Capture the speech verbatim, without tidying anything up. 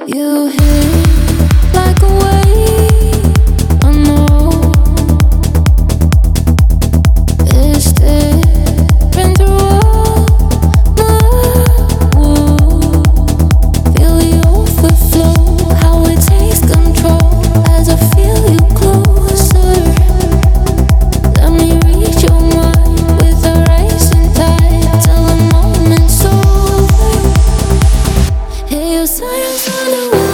You hit like a wave. I know it's tearing through all my wounds. Feel the overflow, how it takes control as I feel you closer. Let me reach your mind with a rising tide till the moment's over. Hear your silence on the way.